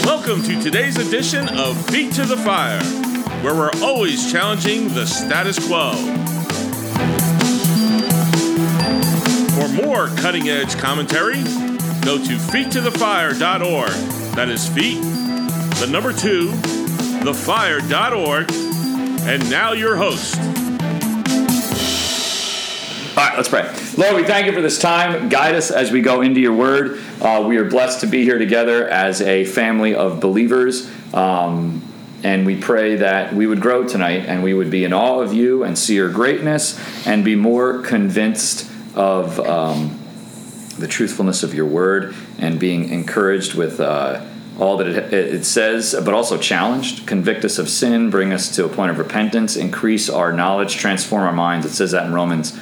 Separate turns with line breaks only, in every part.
Welcome to today's edition of Feet to the Fire, where we're always challenging the status quo. For more cutting-edge commentary, go to feettothefire.org. That is feet, the number 2, thefire.org. And now your host.
All right, let's pray. Lord, we thank you for this time. Guide us as we go into your word. We are blessed to be here together as a family of believers. And we pray that we would grow tonight and we would be in awe of you and see your greatness and be more convinced of the truthfulness of your word and being encouraged with all that it says, but also challenged. Convict us of sin, bring us to a point of repentance, increase our knowledge, transform our minds. It says that in Romans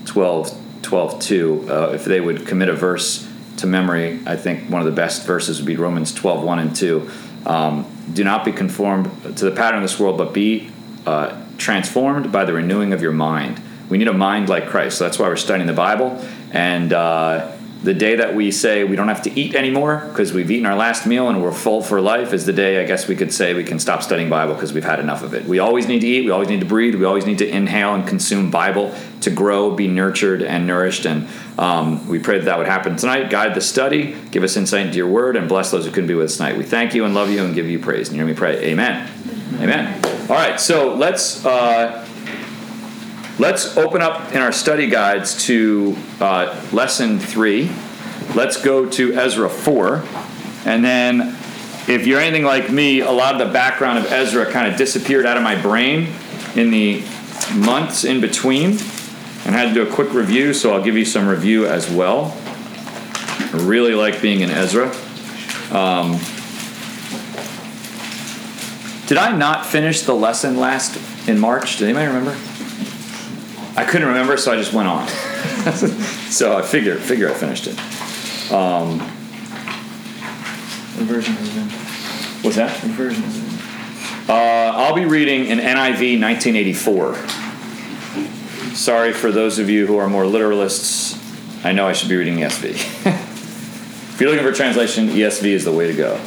12:2. If they would commit a verse to memory, I think one of the best verses would be Romans 12:1 and 2. Do not be conformed to the pattern of this world, but be transformed by the renewing of your mind. We need a mind like Christ. So that's why we're studying the Bible. And the day that we say we don't have to eat anymore because we've eaten our last meal and we're full for life is the day, I guess we could say, we can stop studying Bible because we've had enough of it. We always need to eat. We always need to breathe. We always need to inhale and consume Bible to grow, be nurtured and nourished. And we pray that would happen tonight. Guide the study. Give us insight into your word and bless those who couldn't be with us tonight. We thank you and love you and give you praise. And you hear me pray. Amen. Amen. All right, so let's open up in our study guides to lesson 3. Let's go to Ezra 4. And then if you're anything like me, a lot of the background of Ezra kind of disappeared out of my brain in the months in between. And I had to do a quick review, so I'll give you some review as well. I really like being in Ezra. Did I not finish the lesson in March? Did anybody remember? I couldn't remember, so I just went on. So I figure I finished it.
What version is it in?
What's that?
What version is it in?
I'll be reading in NIV 1984. Sorry for those of you who are more literalists. I know I should be reading ESV. If you're looking for translation, ESV is the way to go.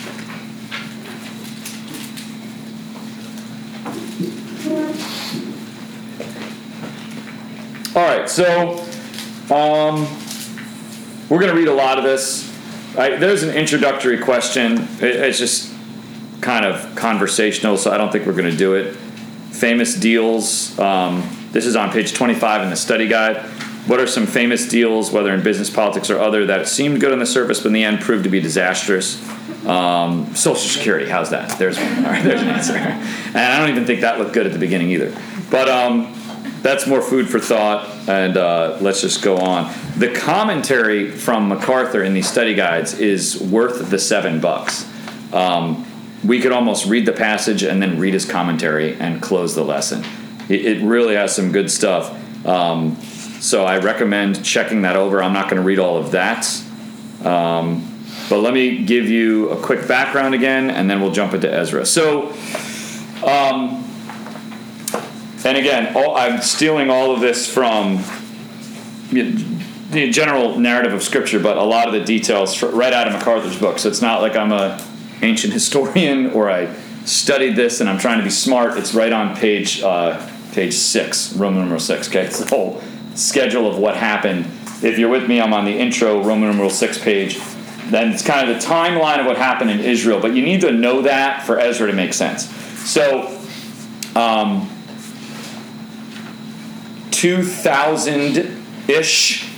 All right, so we're going to read a lot of this. There's an introductory question. It's just kind of conversational, so I don't think we're going to do it. Famous deals. This is on page 25 in the study guide. What are some famous deals, whether in business, politics, or other, that seemed good on the surface, but in the end proved to be disastrous? Social Security, how's that? There's one. All right, there's an answer. And I don't even think that looked good at the beginning either. But that's more food for thought, and let's just go on. The commentary from MacArthur in these study guides is worth the $7. We could almost read the passage and then read his commentary and close the lesson. It really has some good stuff. So I recommend checking that over. I'm not going to read all of that. But let me give you a quick background again, and then we'll jump into Ezra. So, and again, I'm stealing all of this from the general narrative of Scripture, but a lot of the details right out of MacArthur's book. So it's not like I'm an ancient historian or I studied this and I'm trying to be smart. It's right on page 6, Roman numeral 6. Okay, it's the whole schedule of what happened. If you're with me, I'm on the intro, Roman numeral 6 page. Then it's kind of the timeline of what happened in Israel. But you need to know that for Ezra to make sense. So, 2000-ish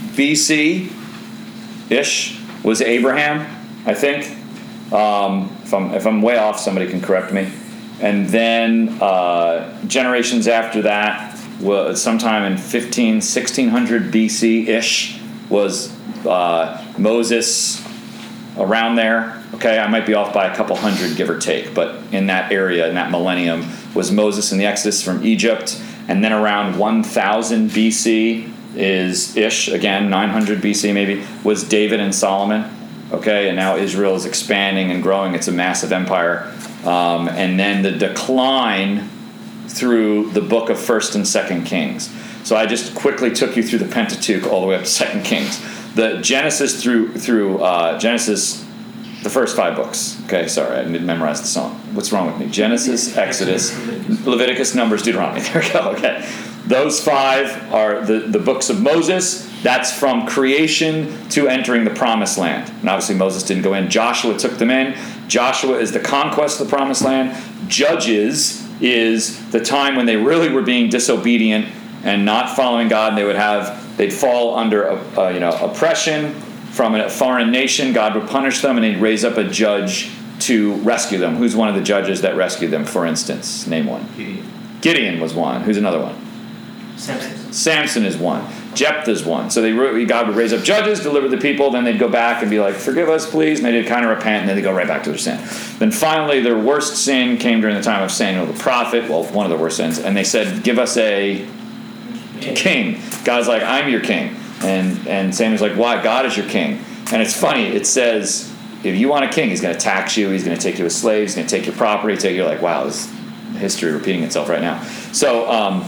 BC-ish was Abraham, I think. If I'm way off, somebody can correct me. And then generations after that, was sometime in 1600 BC-ish was Moses, around there. Okay, I might be off by a couple hundred, give or take, but in that area, in that millennium, was Moses in the Exodus from Egypt. And then around 1000 BC is ish, again, 900 BC maybe, was David and Solomon. Okay, and now Israel is expanding and growing. It's a massive empire. And then the decline through the book of 1st and 2nd Kings. So I just quickly took you through the Pentateuch all the way up to 2nd Kings. The Genesis through Genesis The first 5 books. Okay, sorry, I didn't memorize the song. What's wrong with me? Genesis, Exodus, Leviticus, Numbers, Deuteronomy. There we go, okay. Those 5 are the books of Moses. That's from creation to entering the promised land. And obviously Moses didn't go in. Joshua took them in. Joshua is the conquest of the promised land. Judges is the time when they really were being disobedient and not following God. And they'd fall under oppression from a foreign nation. God would punish them, and he'd raise up a judge to rescue them. Who's one of the judges that rescued them, for instance? Name one. Gideon was one. Who's another one? Samson is one. Jephthah's one. So God would raise up judges, deliver the people, then they'd go back and be like, forgive us, please. And they'd kind of repent, and then they'd go right back to their sin. Then finally, their worst sin came during the time of Samuel the prophet. Well, one of the worst sins. And they said, give us a king. God's like, I'm your king. And Samuel's like, why? God is your king. And it's funny. It says, if you want a king, he's going to tax you. He's going to take you as slaves. He's going to take your property. You're like, wow, this is history repeating itself right now. So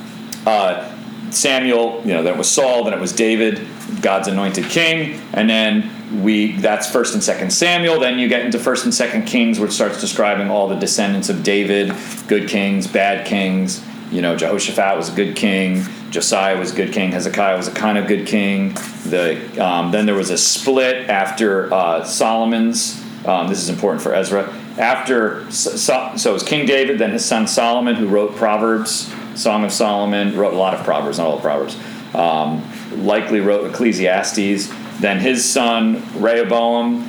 Samuel, then it was Saul, then it was David, God's anointed king. And then that's 1st and 2nd Samuel. Then you get into 1st and 2nd Kings, which starts describing all the descendants of David, good kings, bad kings. Jehoshaphat was a good king. Josiah was a good king. Hezekiah was a kind of good king. Then there was a split after Solomon's. This is important for Ezra. So it was King David, then his son Solomon, who wrote Proverbs, Song of Solomon, wrote a lot of Proverbs, not all the Proverbs. Likely wrote Ecclesiastes. Then his son Rehoboam,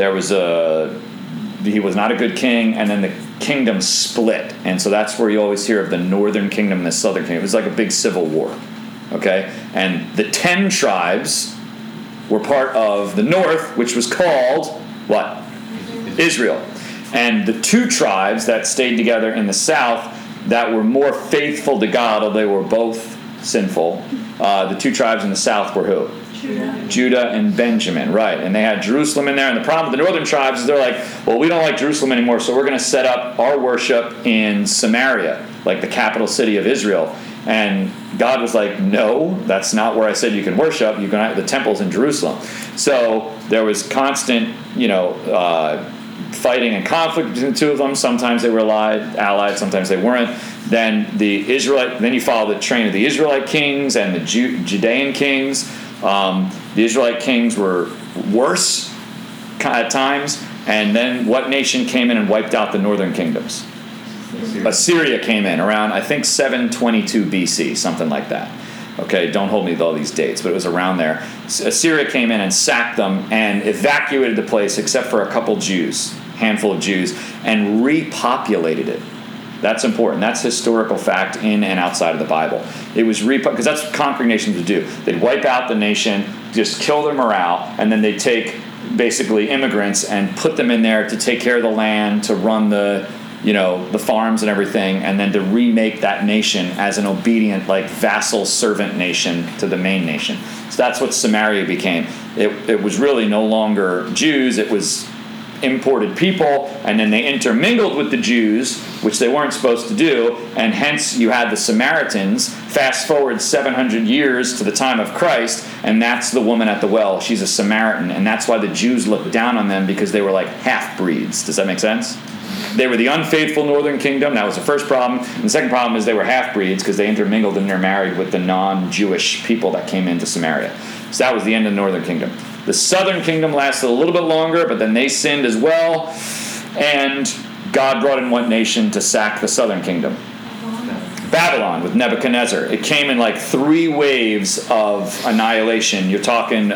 he was not a good king, and then the kingdom split. And so that's where you always hear of the northern kingdom and the southern kingdom. It was like a big civil war. Okay? And the 10 tribes were part of the north, which was called what? Israel. And the 2 tribes that stayed together in the south that were more faithful to God, although they were both sinful, the 2 tribes in the south were who? Judah and Benjamin, right. And they had Jerusalem in there. And the problem with the northern tribes is they're like, well, we don't like Jerusalem anymore, so we're going to set up our worship in Samaria, like the capital city of Israel. And God was like, no, that's not where I said you can worship. You can have the temples in Jerusalem. So there was constant, fighting and conflict between the 2 of them. Sometimes they were allied, sometimes they weren't. Then you follow the train of the Israelite kings and the Judean kings. The Israelite kings were worse at times. And then what nation came in and wiped out the northern kingdoms? Assyria came in around, I think, 722 BC, something like that. Okay, don't hold me with all these dates, but it was around there. Assyria came in and sacked them and evacuated the place except for a handful of Jews, and repopulated it. That's important. That's historical fact in and outside of the Bible. It was because that's what conquering nations would do. They'd wipe out the nation, just kill their morale, and then they'd take basically immigrants and put them in there to take care of the land, to run the farms and everything, and then to remake that nation as an obedient, vassal servant nation to the main nation. So that's what Samaria became. It was really no longer Jews. It was imported people, and then they intermingled with the Jews, which they weren't supposed to do, and hence you had the Samaritans. Fast forward 700 years to the time of Christ, and that's the woman at the well. She's a Samaritan, and that's why the Jews looked down on them, because they were like half-breeds. Does that make sense? They were the unfaithful northern kingdom. That was the first problem. And the second problem is they were half-breeds because they intermingled and intermarried with the non-Jewish people that came into Samaria. So that was the end of the northern kingdom. The southern kingdom lasted a little bit longer, but then they sinned as well. And God brought in one nation to sack the southern kingdom. Babylon with Nebuchadnezzar. It came in 3 waves of annihilation. You're talking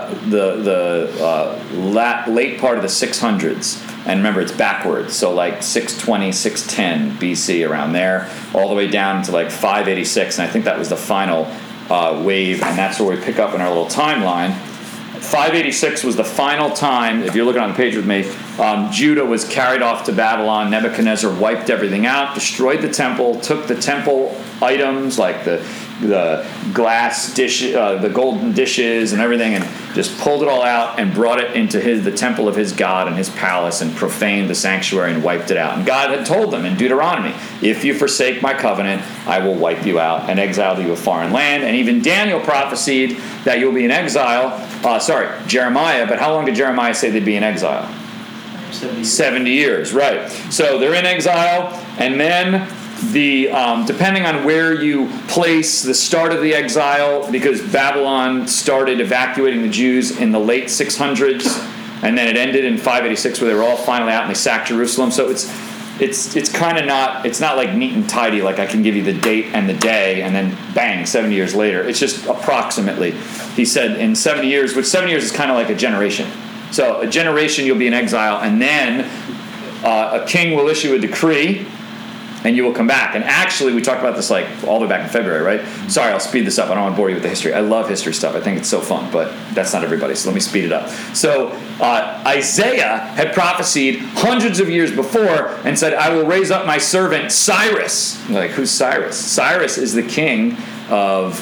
the late part of the 600s. And remember, it's backwards. So 620, 610 BC, around there, all the way down to 586. And I think that was the final wave. And that's where we pick up in our little timeline. 586 was the final time, if you're looking on the page with me, Judah was carried off to Babylon. Nebuchadnezzar wiped everything out, destroyed the temple, took the temple items like the glass dish, the golden dishes and everything, and just pulled it all out and brought it into the temple of his God and his palace, and profaned the sanctuary and wiped it out. And God had told them in Deuteronomy, if you forsake my covenant, I will wipe you out and exile you to a foreign land. And even Daniel prophesied that you'll be in exile. Jeremiah, but how long did Jeremiah say they'd be in exile? 70 years, right. So they're in exile, and then depending on where you place the start of the exile, because Babylon started evacuating the Jews in the late 600s, and then it ended in 586 where they were all finally out and they sacked Jerusalem. So it's kind of not, it's not like neat and tidy, like I can give you the date and the day and then bang, 70 years later. It's just approximately. He said in 70 years, which 70 years is kind of like a generation. So a generation you'll be in exile, and then a king will issue a decree and you will come back. And actually, we talked about this like all the way back in February, right? Sorry, I'll speed this up. I don't want to bore you with the history. I love history stuff. I think it's so fun, but that's not everybody, so let me speed it up. So Isaiah had prophesied hundreds of years before and said, I will raise up my servant Cyrus. Like, who's Cyrus? Cyrus is the king of,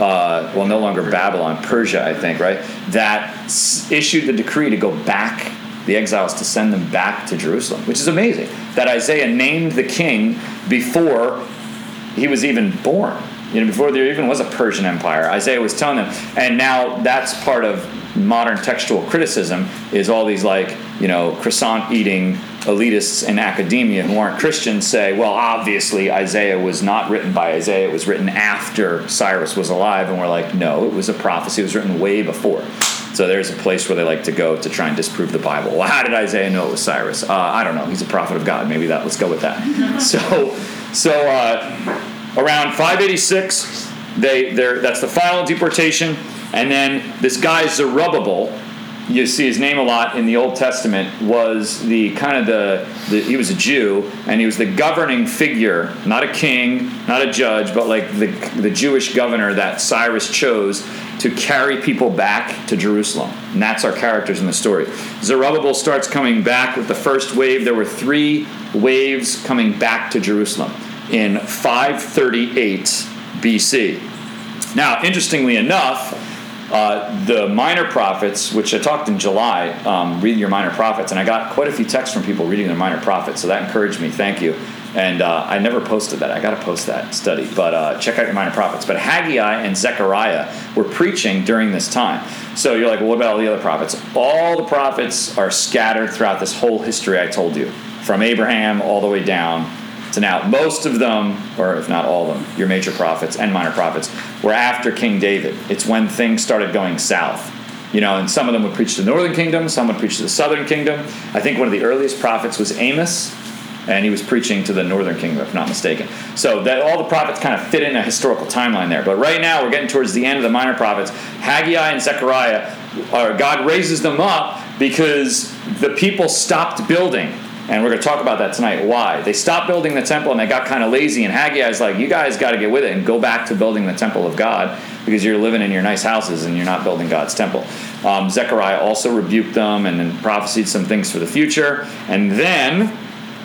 no longer Babylon, Persia, I think, right? That issued the decree to go back, the exiles, to send them back to Jerusalem, which is amazing. That Isaiah named the king before he was even born. Before there even was a Persian Empire. Isaiah was telling them. And now that's part of modern textual criticism, is all these croissant-eating elitists in academia who aren't Christians say, well, obviously Isaiah was not written by Isaiah. It was written after Cyrus was alive. And we're like, no, it was a prophecy. It was written way before. So there's a place where they like to go to try and disprove the Bible. Well, how did Isaiah know it was Cyrus? I don't know. He's a prophet of God. Maybe let's go with that. So around 586, that's the final deportation. And then this guy Zerubbabel, you see his name a lot in the Old Testament, was he was a Jew, and he was the governing figure, not a king, not a judge, but like the Jewish governor that Cyrus chose to carry people back to Jerusalem. And that's our characters in the story. Zerubbabel starts coming back with the first wave. There were 3 waves coming back to Jerusalem in 538 BC. Now, interestingly enough, the minor prophets, which I talked in July, read your minor prophets, and I got quite a few texts from people reading their minor prophets, so that encouraged me. Thank you. And I never posted that. I got to post that study. But check out your minor prophets. But Haggai and Zechariah were preaching during this time. So you're like, well, what about all the other prophets? All the prophets are scattered throughout this whole history I told you, from Abraham all the way down to now. Most of them, or if not all of them, your major prophets and minor prophets, were after King David. It's when things started going south. And some of them would preach to the northern kingdom, some would preach to the southern kingdom. I think one of the earliest prophets was Amos, and he was preaching to the northern kingdom, if not mistaken. So that all the prophets kind of fit in a historical timeline there. But right now, we're getting towards the end of the minor prophets. Haggai and Zechariah, God raises them up because the people stopped building. And we're going to talk about that tonight. Why? They stopped building the temple and they got kind of lazy. And Haggai is like, you guys got to get with it and go back to building the temple of God, because you're living in your nice houses and you're not building God's temple. Zechariah also rebuked them and then prophesied some things for the future. And then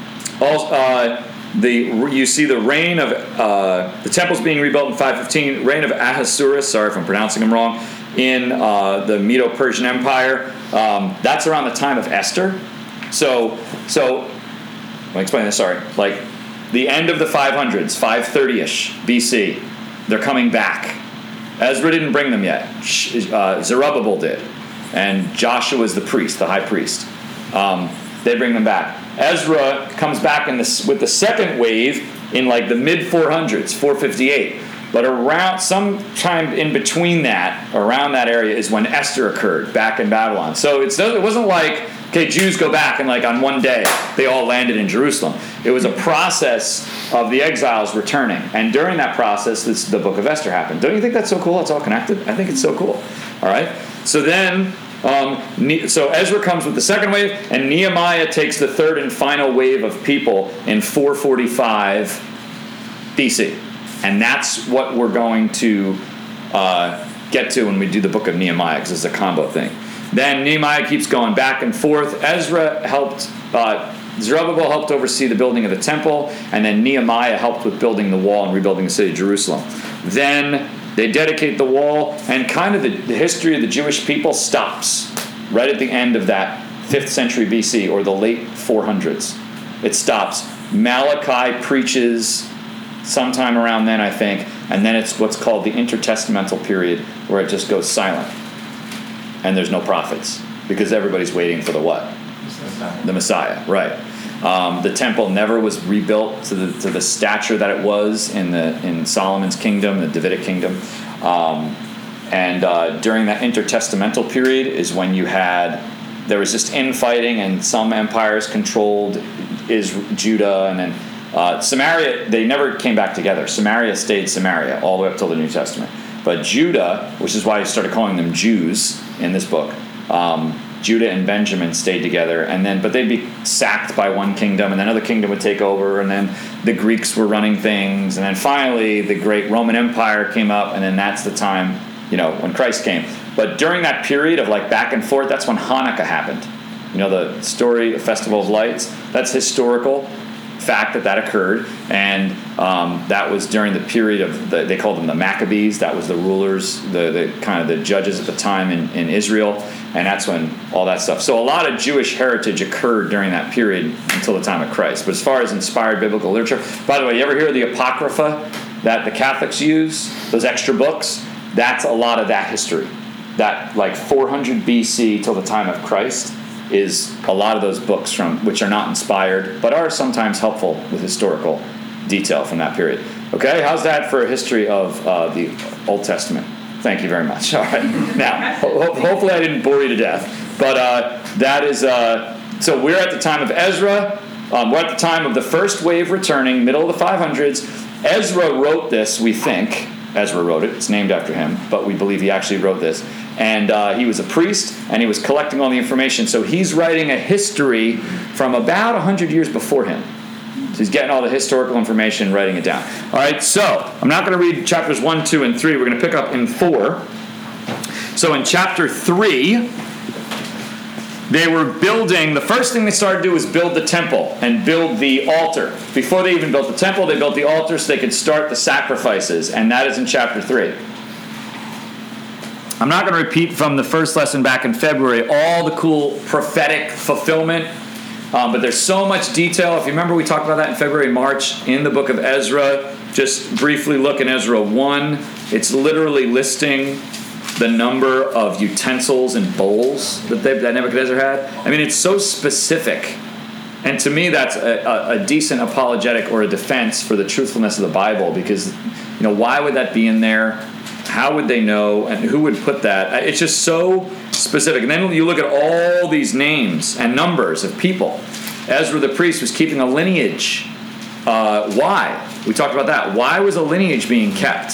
you see the reign of the temple's being rebuilt in 515. Reign of Ahasuerus. Sorry if I'm pronouncing him wrong. In the Medo-Persian Empire. That's around the time of Esther. So let me explain this, sorry. Like, the end of the 500s, 530-ish BC, they're coming back. Ezra didn't bring them yet. Zerubbabel did. And Joshua is the priest, the high priest. They bring them back. Ezra comes back with the second wave in like the mid-400s, 458. But around sometime in between that, around that area, is when Esther occurred back in Babylon. So it wasn't like, okay, Jews go back and like on one day they all landed in Jerusalem. It was a process of the exiles returning. And during that process, the book of Esther happened. Don't you think that's so cool? It's all connected. I think it's so cool. All right. So then, so Ezra comes with the second wave, and Nehemiah takes the third and final wave of people in 445 BC. And that's what we're going to get to when we do the book of Nehemiah, because it's a combo thing. Then Nehemiah keeps going back and forth. Zerubbabel helped oversee the building of the temple, and then Nehemiah helped with building the wall and rebuilding the city of Jerusalem. Then they dedicate the wall, and kind of the history of the Jewish people stops right at the end of that 5th century BC, or the late 400s. It stops. Malachi preaches sometime around then, I think, and then it's what's called the intertestamental period, where it just goes silent. And there's no prophets, because everybody's waiting for the what? The Messiah, right. The temple never was rebuilt to the stature that it was in Solomon's kingdom, the Davidic kingdom. And during that intertestamental period is when there was just infighting, and some empires controlled Judah, and then Samaria, they never came back together. Samaria stayed Samaria all the way up till the New Testament. But Judah, which is why he started calling them Jews in this book, Judah and Benjamin stayed together, but they'd be sacked by one kingdom, and then another kingdom would take over, and then the Greeks were running things, and then finally the great Roman Empire came up, and then that's the time, when Christ came. But during that period of back and forth, that's when Hanukkah happened. The story, the Festival of Lights, that's historical fact that occurred, and that was during the period of they called them the Maccabees. That was the rulers, the kind of the judges at the time in Israel, and that's when all that stuff. So a lot of Jewish heritage occurred during that period until the time of Christ. But as far as inspired biblical literature, by the way, you ever hear of the Apocrypha that the Catholics use? Those extra books? That's a lot of that history. That 400 BC till the time of Christ is a lot of those books which are not inspired, but are sometimes helpful with historical detail from that period. Okay, how's that for a history of the Old Testament? Thank you very much. All right. Now, hopefully I didn't bore you to death, but that is, so we're at the time of Ezra. We're at the time of the first wave returning, middle of the 500s. Ezra wrote this, we think. Ezra wrote it. It's named after him, but we believe he actually wrote this. And he was a priest, and he was collecting all the information. So he's writing a history from about 100 years before him. So he's getting all the historical information, writing it down. All right, so I'm not going to read chapters 1, 2, and 3. We're going to pick up in 4. So in chapter 3, they were building, the first thing they started to do was build the temple and build the altar. Before they even built the temple, they built the altar so they could start the sacrifices, and that is in chapter 3. I'm not going to repeat from the first lesson back in February all the cool prophetic fulfillment, but there's so much detail. If you remember, we talked about that in February and March in the book of Ezra. Just briefly look in Ezra 1. It's literally listing the number of utensils and bowls that Nebuchadnezzar had. I mean, it's so specific. And to me, that's a decent apologetic or a defense for the truthfulness of the Bible, because, why would that be in there? How would they know? And who would put that? It's just so specific. And then you look at all these names and numbers of people. Ezra the priest was keeping a lineage. Why? We talked about that. Why was a lineage being kept?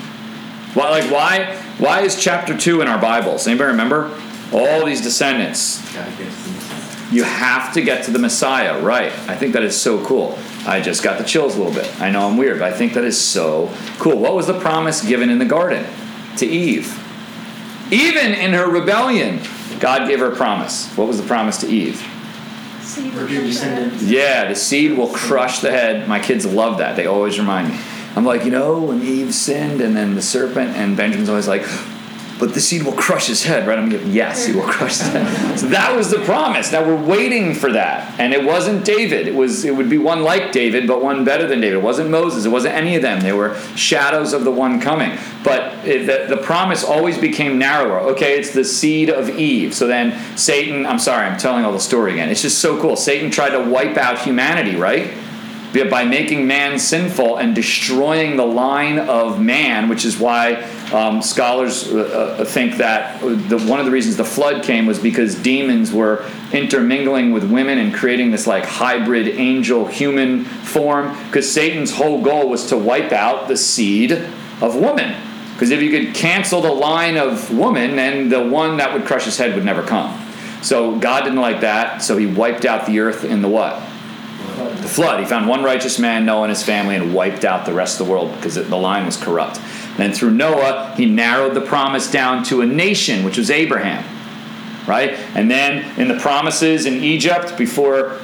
Why is chapter 2 in our Bibles? Anybody remember? All these descendants. You have to get to the Messiah, right? I think that is so cool. I just got the chills a little bit. I know I'm weird, but I think that is so cool. What was the promise given in the garden to Eve? Even in her rebellion, God gave her a promise. What was the promise to Eve?
Seed will crush the head.
Yeah, the seed will crush the head. My kids love that. They always remind me. I'm like, when Eve sinned, and then the serpent, and Benjamin's always like, but the seed will crush his head, right? I'm like, yes, he will crush his head. So that was the promise. Now we're waiting for that. And it wasn't David. It would be one like David, but one better than David. It wasn't Moses. It wasn't any of them. They were shadows of the one coming. But the promise always became narrower. Okay, it's the seed of Eve. So then Satan, I'm sorry, I'm telling all the story again. It's just so cool. Satan tried to wipe out humanity, right? By making man sinful and destroying the line of man, which is why scholars think that one of the reasons the flood came was because demons were intermingling with women and creating this hybrid angel-human form, because Satan's whole goal was to wipe out the seed of woman. Because if you could cancel the line of woman, then the one that would crush his head would never come. So God didn't like that, so he wiped out the earth in the what? The flood. He found one righteous man, Noah, and his family, and wiped out the rest of the world because the line was corrupt. And through Noah, he narrowed the promise down to a nation, which was Abraham. Right? And then in the promises in Egypt, before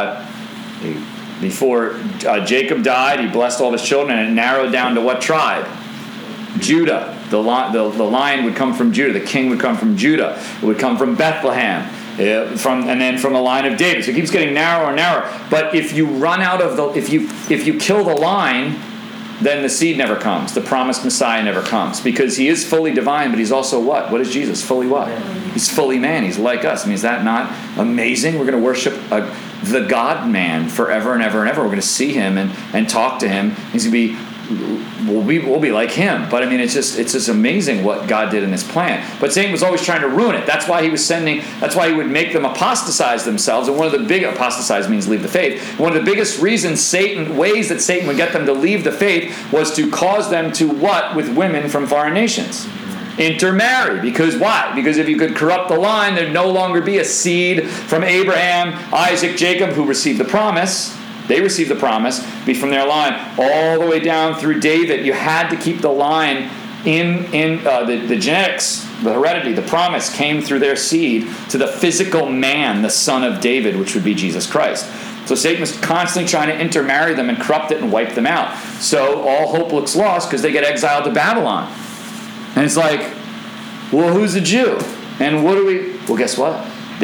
Jacob died, he blessed all of his children, and it narrowed down to what tribe? Judah. The line would come from Judah. The king would come from Judah. It would come from Bethlehem. And then from the line of David. So it keeps getting narrower and narrower. But if you run out of if you kill the line, then the seed never comes. The promised Messiah never comes. Because he is fully divine, but he's also what? What is Jesus? Fully what? He's fully man. He's like us. I mean, is that not amazing? We're going to worship the God-man forever and ever and ever. We're going to see him and talk to him. He's going to be... We'll be like him. But I mean, it's just amazing what God did in this plan. But Satan was always trying to ruin it. That's why he would make them apostatize themselves. And one of the big, apostatize means leave the faith. One of the biggest ways that Satan would get them to leave the faith was to cause them to what with women from foreign nations? Intermarry. Because why? Because if you could corrupt the line, there'd no longer be a seed from Abraham, Isaac, Jacob, who received the promise. They received the promise, be from their line, all the way down through David. You had to keep the line in the genetics, the heredity, the promise came through their seed to the physical man, the son of David, which would be Jesus Christ. So Satan was constantly trying to intermarry them and corrupt it and wipe them out. So all hope looks lost because they get exiled to Babylon. And it's like, well, who's a Jew? And what do we... Well, guess what?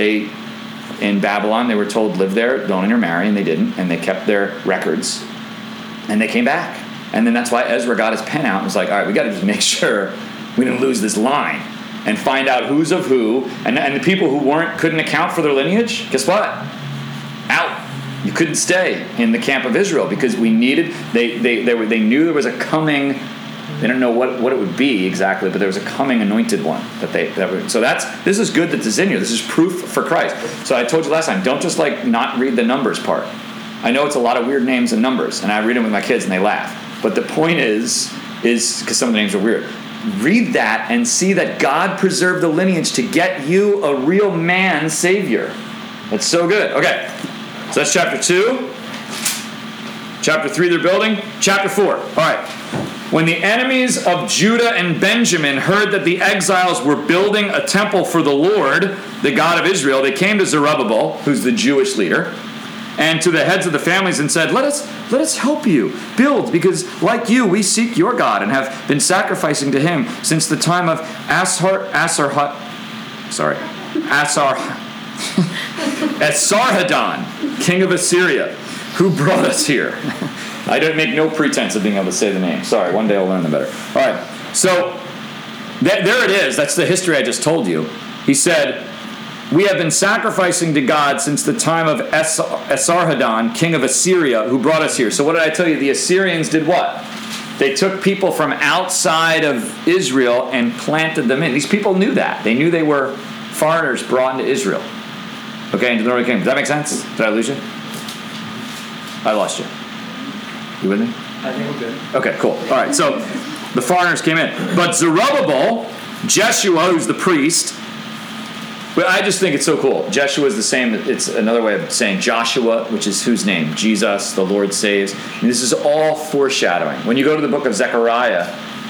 In Babylon, they were told, live there, don't intermarry, and they didn't, and they kept their records, and they came back. And then that's why Ezra got his pen out and was like, all right, we got to just make sure we didn't lose this line and find out who's of who, and the people who couldn't account for their lineage, guess what? Out. You couldn't stay in the camp of Israel because they knew there was a coming. They don't know what it would be exactly, but there was a coming anointed one this is good that this is in here. This is proof for Christ. So I told you last time, don't just not read the numbers part. I know it's a lot of weird names and numbers, and I read them with my kids and they laugh. But the point is because some of the names are weird. Read that and see that God preserved the lineage to get you a real man savior. That's so good. Okay, so that's chapter 2. Chapter 3 they're building. Chapter 4. All right. When the enemies of Judah and Benjamin heard that the exiles were building a temple for the Lord, the God of Israel, they came to Zerubbabel, who's the Jewish leader, and to the heads of the families and said, Let us help you build, because like you, we seek your God and have been sacrificing to him since the time of Esarhaddon, king of Assyria, who brought us here. I don't make no pretense of being able to say the name. Sorry, one day I'll learn them better. All right, so there it is. That's the history I just told you. He said, we have been sacrificing to God since the time of Esarhaddon, king of Assyria, who brought us here. So what did I tell you? The Assyrians did what? They took people from outside of Israel and planted them in. These people knew that. They knew they were foreigners brought into Israel. Okay, into the Northern Kingdom. Does that make sense? Did I lose you? I lost you. You with me?
I think we're good.
Okay, cool. All right, so the foreigners came in. But Zerubbabel, Jeshua, who's the priest, but I just think it's so cool. Jeshua is the same. It's another way of saying Joshua, which is whose name? Jesus, the Lord saves. And this is all foreshadowing. When you go to the book of Zechariah,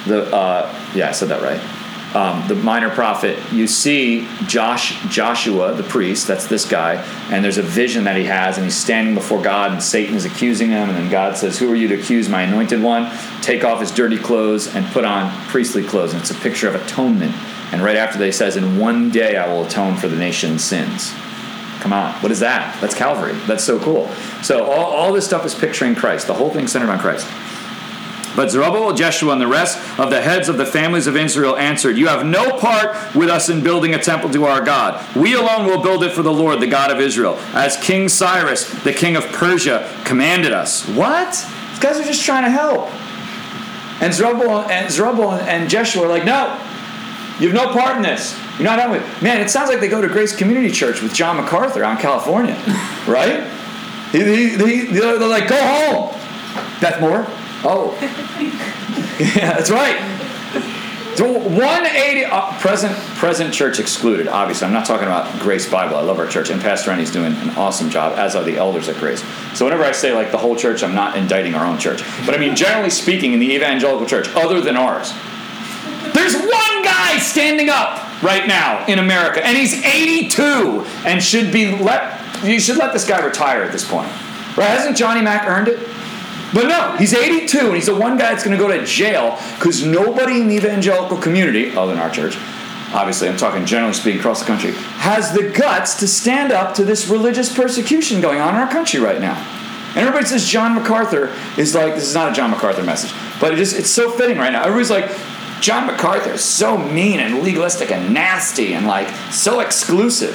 I said that right. The minor prophet, you see Joshua, the priest, that's this guy, and there's a vision that he has, and he's standing before God, and Satan is accusing him, and then God says, who are you to accuse my anointed one? Take off his dirty clothes and put on priestly clothes, and it's a picture of atonement. And right after that he says, in one day I will atone for the nation's sins. Come on, what is that? That's Calvary. That's so cool. So all this stuff is picturing Christ. The whole thing's centered on Christ. But Zerubbabel, Jeshua, and the rest of the heads of the families of Israel answered, you have no part with us in building a temple to our God. We alone will build it for the Lord, the God of Israel, as King Cyrus, the king of Persia, commanded us. What? These guys are just trying to help. And Zerubbabel and Jeshua are like, no, you have no part in this. You're not done with it. Man, it sounds like they go to Grace Community Church with John MacArthur out in California, right? They're like, go home. Beth Moore. Oh, yeah, that's right. So 180 present church excluded. Obviously, I'm not talking about Grace Bible. I love our church, and Pastor Rennie's doing an awesome job, as are the elders at Grace. So whenever I say the whole church, I'm not indicting our own church. But I mean, generally speaking, in the evangelical church, other than ours, there's one guy standing up right now in America, and he's 82, and you should let this guy retire at this point, right? Hasn't Johnny Mac earned it? But no, he's 82, and he's the one guy that's going to go to jail because nobody in the evangelical community, other than our church, obviously I'm talking generally speaking across the country, has the guts to stand up to this religious persecution going on in our country right now. And everybody says John MacArthur is like, this is not a John MacArthur message, but it's so fitting right now. Everybody's like, John MacArthur is so mean and legalistic and nasty and like so exclusive.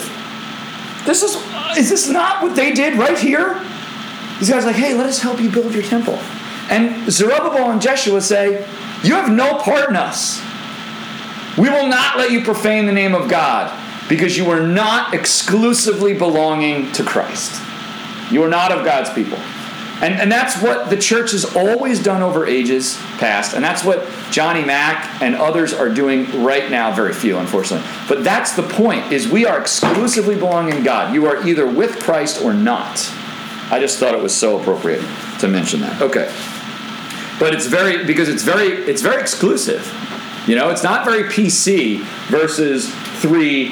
Is this not what they did right here? These guys are like, hey, let us help you build your temple. And Zerubbabel and Jeshua say, you have no part in us. We will not let you profane the name of God because you are not exclusively belonging to Christ. You are not of God's people. And that's what the church has always done over ages past. And that's what Johnny Mack and others are doing right now. Very few, unfortunately. But that's the point, is we are exclusively belonging to God. You are either with Christ or not. I just thought it was so appropriate to mention that. Okay. But it's very exclusive. You know, it's not very PC verses 3,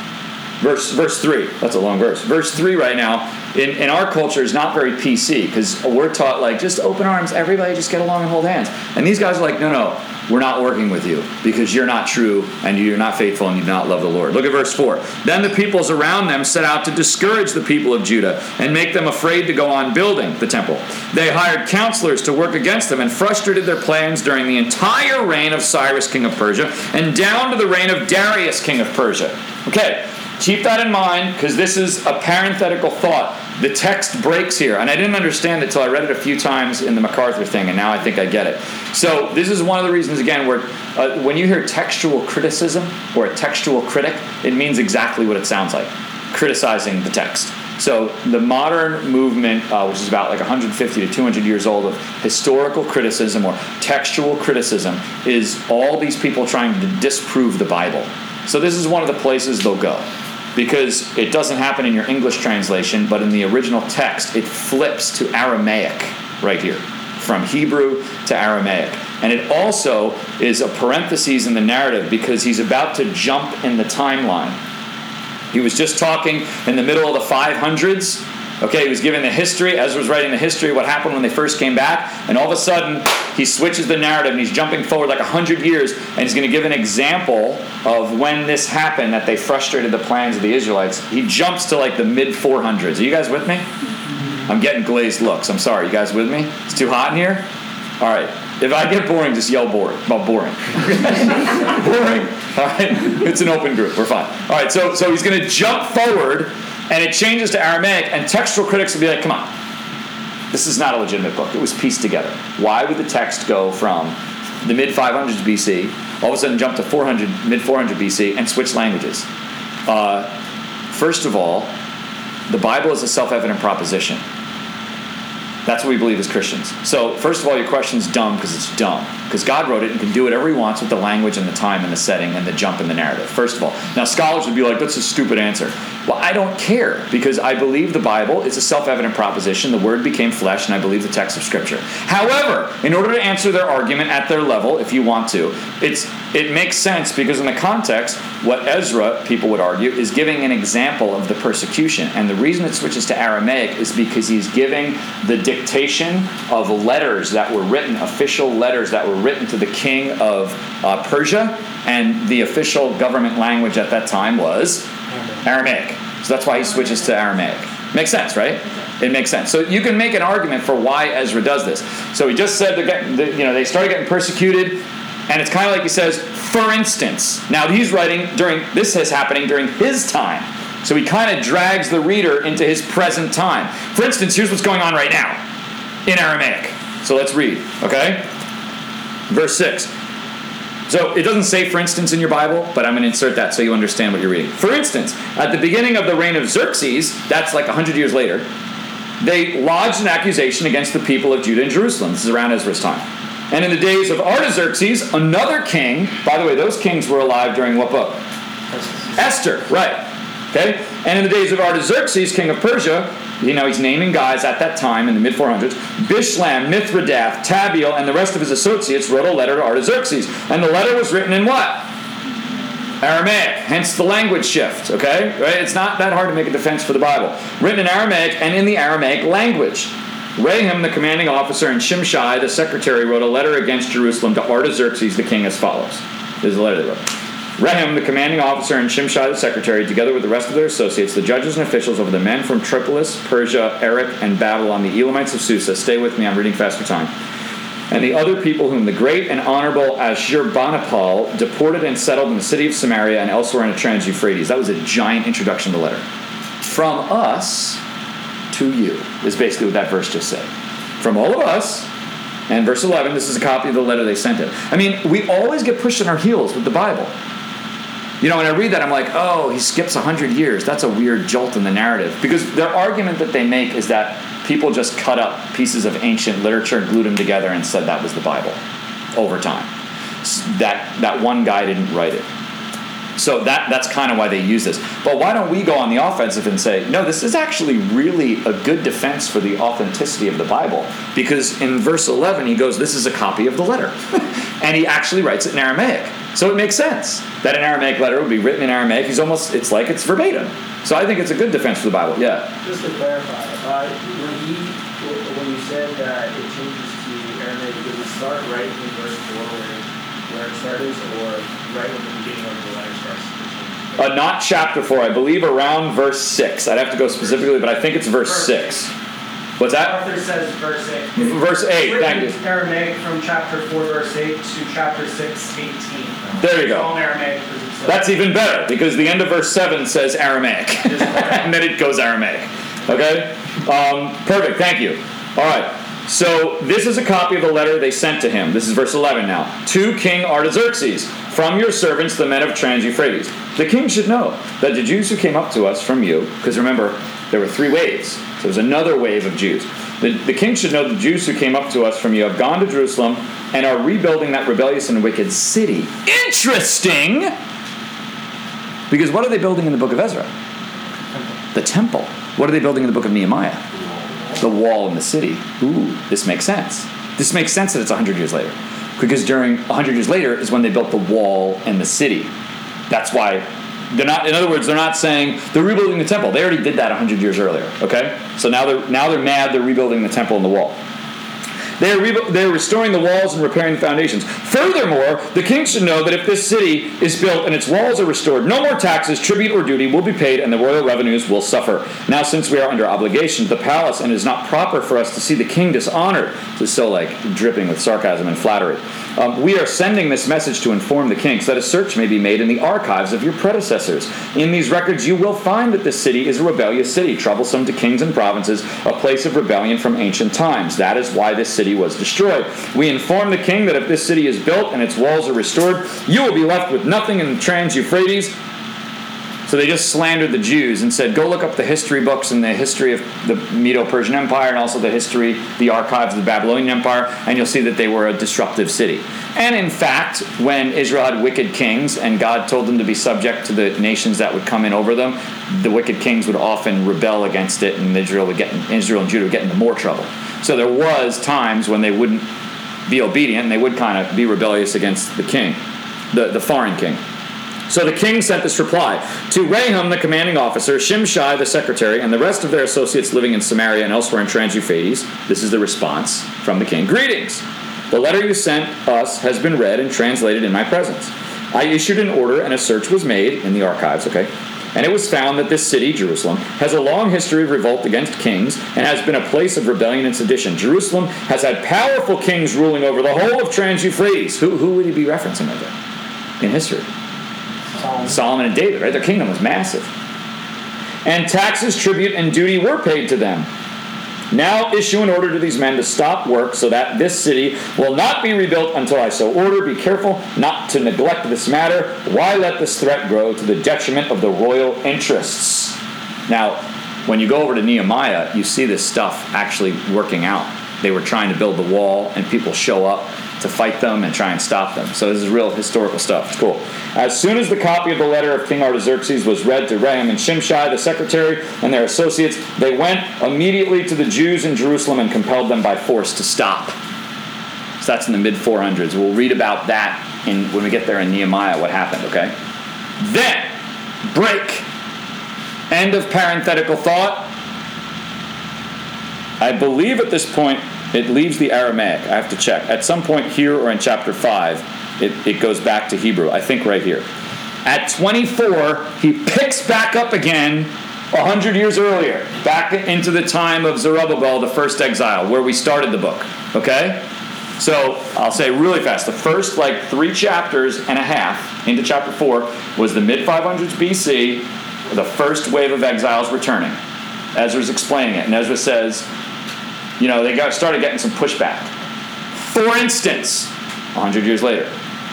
verse 3. That's a long verse. Verse 3 right now, in our culture, is not very PC, because we're taught, like, just open arms, everybody just get along and hold hands. And these guys are like, no, we're not working with you, because you're not true, and you're not faithful, and you do not love the Lord. Look at verse 4. Then the peoples around them set out to discourage the people of Judah and make them afraid to go on building the temple. They hired counselors to work against them and frustrated their plans during the entire reign of Cyrus, king of Persia, and down to the reign of Darius, king of Persia. Okay, keep that in mind, because this is a parenthetical thought. The text breaks here, and I didn't understand it until I read it a few times in the MacArthur thing, and now I think I get it. So this is one of the reasons, again, where when you hear textual criticism or a textual critic, it means exactly what it sounds like, criticizing the text. So the modern movement, which is about like 150 to 200 years old, of historical criticism or textual criticism, is all these people trying to disprove the Bible. So this is one of the places they'll go, because it doesn't happen in your English translation, but in the original text, it flips to Aramaic right here, from Hebrew to Aramaic. And it also is a parenthesis in the narrative, because he's about to jump in the timeline. He was just talking in the middle of the 500s. Okay, he was giving the history. Ezra was writing the history of what happened when they first came back. And all of a sudden, he switches the narrative, and he's jumping forward like 100 years, and he's going to give an example of when this happened, that they frustrated the plans of the Israelites. He jumps to like the mid-400s. Are you guys with me? I'm getting glazed looks. I'm sorry. You guys with me? It's too hot in here? All right. If I get boring, just yell boring. About boring. Boring. All right. It's an open group. We're fine. All right. So he's going to jump forward, and it changes to Aramaic, and textual critics will be like, come on. This is not a legitimate book. It was pieced together. Why would the text go from the mid-500s BC, all of a sudden jump to mid-400 BC, and switch languages? First of all, the Bible is a self-evident proposition. That's what we believe as Christians. So, first of all, your question's dumb because it's dumb. Because God wrote it and can do whatever he wants with the language and the time and the setting and the jump in the narrative, first of all. Now, scholars would be like, that's a stupid answer. Well, I don't care, because I believe the Bible is a self-evident proposition. The Word became flesh, and I believe the text of Scripture. However, in order to answer their argument at their level, if you want to, it makes sense, because in the context, what Ezra, people would argue, is giving an example of the persecution. And the reason it switches to Aramaic is because he's giving the dictation of letters that were written, official letters that were written to the king of Persia, and the official government language at that time was Aramaic. So that's why he switches to Aramaic. Makes sense, right? It makes sense. So you can make an argument for why Ezra does this. So he just said they started getting persecuted, and it's kind of like he says, for instance. Now he's writing this is happening during his time. So he kind of drags the reader into his present time. For instance, here's what's going on right now in Aramaic. So let's read, okay? Verse 6. So it doesn't say for instance in your Bible, but I'm going to insert that so you understand what you're reading. For instance, at the beginning of the reign of Xerxes, that's like 100 years later, they lodged an accusation against the people of Judah and Jerusalem. This is around Ezra's time. And in the days of Artaxerxes, another king, by the way, those kings were alive during what book? Esther, right. Okay? And in the days of Artaxerxes, king of Persia, he's naming guys at that time in the mid-400s, Bishlam, Mithridath, Tabeel, and the rest of his associates wrote a letter to Artaxerxes. And the letter was written in what? Aramaic, hence the language shift, okay? Right? It's not that hard to make a defense for the Bible. Written in Aramaic and in the Aramaic language. Raham, the commanding officer, and Shimshai, the secretary, wrote a letter against Jerusalem to Artaxerxes the king as follows. This is the letter they wrote. Rehum, the commanding officer, and Shimshai, the secretary, together with the rest of their associates, the judges and officials over the men from Tripolis, Persia, Erech, and Babylon, the Elamites of Susa. Stay with me, I'm reading fast for time. And the other people whom the great and honorable Ashurbanipal deported and settled in the city of Samaria and elsewhere in the Trans-Euphrates. That was a giant introduction to the letter. From us to you is basically what that verse just said. From all of us, and verse 11, this is a copy of the letter they sent him. I mean, we always get pushed on our heels with the Bible. You know, when I read that, I'm like, oh, he skips 100 years. That's a weird jolt in the narrative. Because their argument that they make is that people just cut up pieces of ancient literature and glued them together and said that was the Bible over time. That one guy didn't write it. So that's kind of why they use this. But why don't we go on the offensive and say, no, this is actually really a good defense for the authenticity of the Bible. Because in verse 11, he goes, this is a copy of the letter. And he actually writes it in Aramaic. So it makes sense that an Aramaic letter would be written in Aramaic. It's like it's verbatim. So I think it's a good defense for the Bible. Yeah.
Just to clarify, when you said that it changes to Aramaic, does it start right in verse 4 where it started, or right when the beginning of the letter starts?
Not chapter 4. I believe around verse 6. I'd have to go specifically, but I think it's verse 6. What's that?
Arthur says verse 8.
Verse 8, thank you.
Aramaic from chapter 4, verse 8 to chapter 6, 18.
There you go.
It's all in Aramaic.
That's even better, because the end of verse 7 says Aramaic. And then it goes Aramaic. Okay? Perfect, thank you. All right. So this is a copy of the letter they sent to him. This is verse 11 now. To King Artaxerxes, from your servants, the men of Trans-Euphrates. The king should know that the Jews who came up to us from you, because remember, there were 3 waves. So there's another wave of Jews. The king should know the Jews who came up to us from you have gone to Jerusalem and are rebuilding that rebellious and wicked city. Interesting! Because what are they building in the book of Ezra? The temple. What are they building in the book of Nehemiah? The wall in the city. Ooh, this makes sense. This makes sense that it's 100 years later. Because during 100 years later is when they built the wall and the city. That's why they're not, in other words, they're not saying they're rebuilding the temple. They already did that 100 years earlier, okay? So now they're mad they're rebuilding the temple and the wall. They're restoring the walls and repairing the foundations. Furthermore, the king should know that if this city is built and its walls are restored, no more taxes, tribute, or duty will be paid, and the royal revenues will suffer. Now, since we are under obligation to the palace, and it is not proper for us to see the king dishonored, this is so like dripping with sarcasm and flattery, we are sending this message to inform the king, so that a search may be made in the archives of your predecessors. In these records, you will find that this city is a rebellious city, troublesome to kings and provinces, a place of rebellion from ancient times. That is why this city was destroyed. We inform the king that if this city is built and its walls are restored, you will be left with nothing in the Trans-Euphrates. So they just slandered the Jews and said, go look up the history books and the history of the Medo-Persian Empire and also the archives of the Babylonian Empire, and you'll see that they were a disruptive city. And in fact, when Israel had wicked kings and God told them to be subject to the nations that would come in over them, the wicked kings would often rebel against it, and Israel and Judah would get into more trouble. So there was times when they wouldn't be obedient, and they would kind of be rebellious against the king, the foreign king. So the king sent this reply to Rehum, the commanding officer, Shimshai, the secretary, and the rest of their associates living in Samaria and elsewhere in Trans-Euphrates. This is the response from the king. Greetings. The letter you sent us has been read and translated in my presence. I issued an order and a search was made in the archives, and it was found that this city, Jerusalem, has a long history of revolt against kings and has been a place of rebellion and sedition. Jerusalem has had powerful kings ruling over the whole of Trans-Euphrates. Who would he be referencing right there in history? Solomon and David, right? Their kingdom was massive. And taxes, tribute, and duty were paid to them. Now issue an order to these men to stop work so that this city will not be rebuilt until I so order. Be careful not to neglect this matter. Why let this threat grow to the detriment of the royal interests? Now, when you go over to Nehemiah, you see this stuff actually working out. They were trying to build the wall, and people show up to fight them and try and stop them. So this is real historical stuff. It's cool. As soon as the copy of the letter of King Artaxerxes was read to Rehum and Shimshai, the secretary, and their associates, they went immediately to the Jews in Jerusalem and compelled them by force to stop. So that's in the mid-400s. We'll read about that when we get there in Nehemiah, what happened, okay? Then, break. End of parenthetical thought. I believe at this point it leaves the Aramaic. I have to check. At some point here or in chapter 5, it goes back to Hebrew. I think right here. At 24, he picks back up again 100 years earlier, back into the time of Zerubbabel, the first exile, where we started the book. Okay? So I'll say really fast. The first 3 chapters and a half into chapter 4 was the mid-500s BC, the first wave of exiles returning. Ezra's explaining it, and Ezra says, they started getting some pushback. For instance, 100 years later,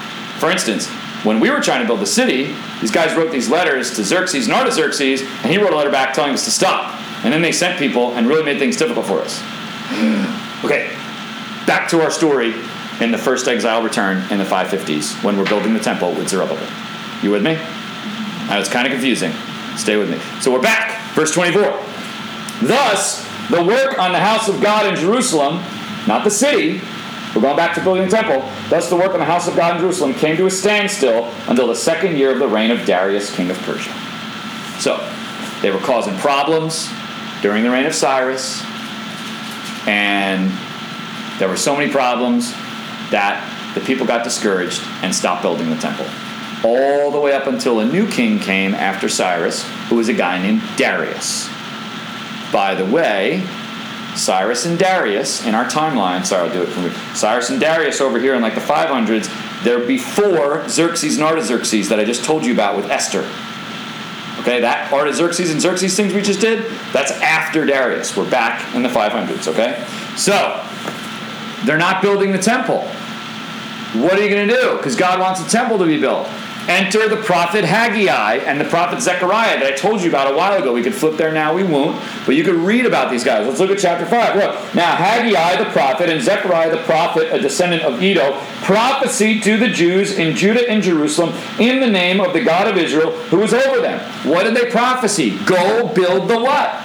when we were trying to build the city, these guys wrote these letters to Xerxes and Artaxerxes, and he wrote a letter back telling us to stop. And then they sent people and really made things difficult for us. Okay, back to our story in the first exile return in the 550s when we're building the temple with Zerubbabel. You with me? Now it's kind of confusing. Stay with me. So we're back. Verse 24. Thus, the work on the house of God in Jerusalem, not the city, we're going back to building the temple. Thus the work on the house of God in Jerusalem came to a standstill until the 2nd year of the reign of Darius, king of Persia. So, they were causing problems during the reign of Cyrus, and there were so many problems that the people got discouraged and stopped building the temple. All the way up until a new king came after Cyrus, who was a guy named Darius. By the way, Cyrus and Darius, in our timeline, sorry, I'll do it for me. Cyrus and Darius over here in the 500s, they're before Xerxes and Artaxerxes that I just told you about with Esther. Okay, that Artaxerxes and Xerxes things we just did, that's after Darius. We're back in the 500s, okay? So, they're not building the temple. What are you going to do? Because God wants a temple to be built. Enter the prophet Haggai and the prophet Zechariah that I told you about a while ago. We could flip there now, we won't. But you could read about these guys. Let's look at chapter 5. Look, now Haggai the prophet and Zechariah the prophet, a descendant of Iddo, prophesied to the Jews in Judah and Jerusalem in the name of the God of Israel who was over them. What did they prophesy? Go build the what?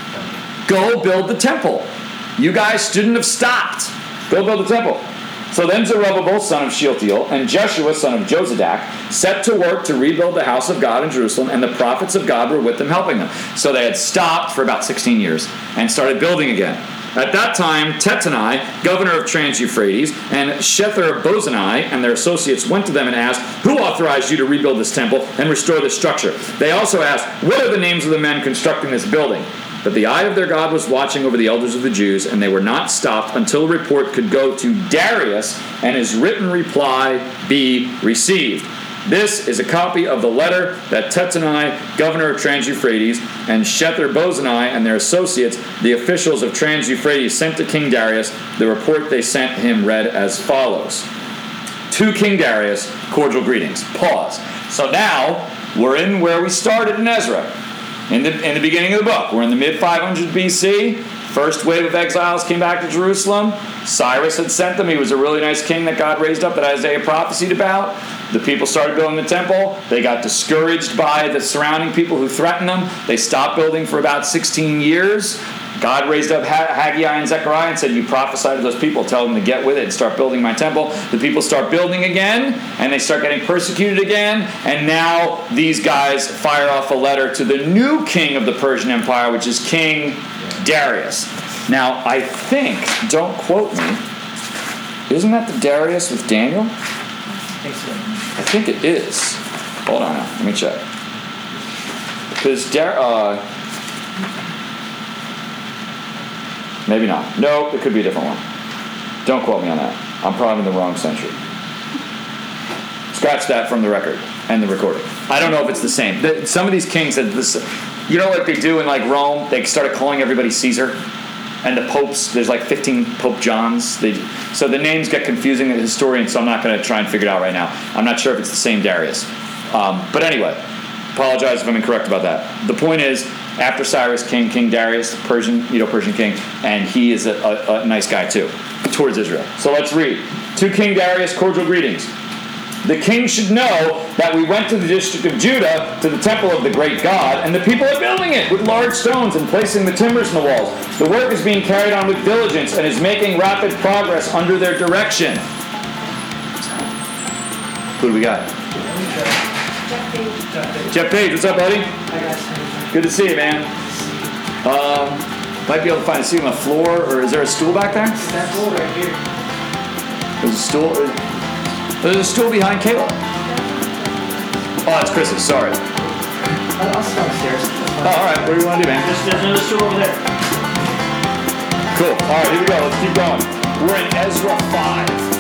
Go build the temple. You guys shouldn't have stopped. Go build the temple. So then Zerubbabel, son of Shealtiel, and Jeshua, son of Jozadak, set to work to rebuild the house of God in Jerusalem, and the prophets of God were with them helping them. So they had stopped for about 16 years and started building again. At that time, Tattenai, governor of Trans-Euphrates, and Shether-Bozenai and their associates went to them and asked, "Who authorized you to rebuild this temple and restore this structure?" They also asked, "What are the names of the men constructing this building?" But the eye of their God was watching over the elders of the Jews, and they were not stopped until a report could go to Darius and his written reply be received. This is a copy of the letter that Tattenai, governor of Trans-Euphrates, and Shether-Bozenai and their associates, the officials of Trans-Euphrates, sent to King Darius. The report they sent him read as follows. To King Darius, cordial greetings. Pause. So now, we're in where we started in Ezra. In the beginning of the book. We're in the mid-500s BC. First wave of exiles came back to Jerusalem. Cyrus had sent them. He was a really nice king that God raised up that Isaiah prophesied about. The people started building the temple. They got discouraged by the surrounding people who threatened them. They stopped building for about 16 years. God raised up Haggai and Zechariah and said, "You prophesy to those people, tell them to get with it and start building my temple." The people start building again, and they start getting persecuted again, and now these guys fire off a letter to the new king of the Persian Empire, which is King Darius. Now, I think, don't quote me, isn't that the Darius with Daniel? I think it is. Hold on now, let me check. Because maybe not. No, it could be a different one. Don't quote me on that. I'm probably in the wrong century. Scratch that from the record and the recording. I don't know if it's the same. Some of these kings had this, like they do in Rome, they started calling everybody Caesar. And the popes, there's 15 Pope Johns. So the names get confusing to the historians, so I'm not going to try and figure it out right now. I'm not sure if it's the same Darius. But anyway, apologize if I'm incorrect about that. The point is, after Cyrus came King Darius, Persian king, and he is a nice guy too, towards Israel. So let's read. To King Darius, cordial greetings. The king should know that we went to the district of Judah, to the temple of the great God, and the people are building it with large stones and placing the timbers in the walls. The work is being carried on with diligence and is making rapid progress under their direction. Who do we got? Jeff Page, what's up, buddy? Good to see you, man. Might be able to find a seat on the floor, or is there a stool back there?
That stool right here.
There's a stool. There's a stool behind Caleb. Oh, it's Chris's. Sorry.
I'll stop upstairs.
Oh, all right. What do you want to do, man?
There's another stool over there.
Cool. All right, here we go. Let's keep going. We're in Ezra 5.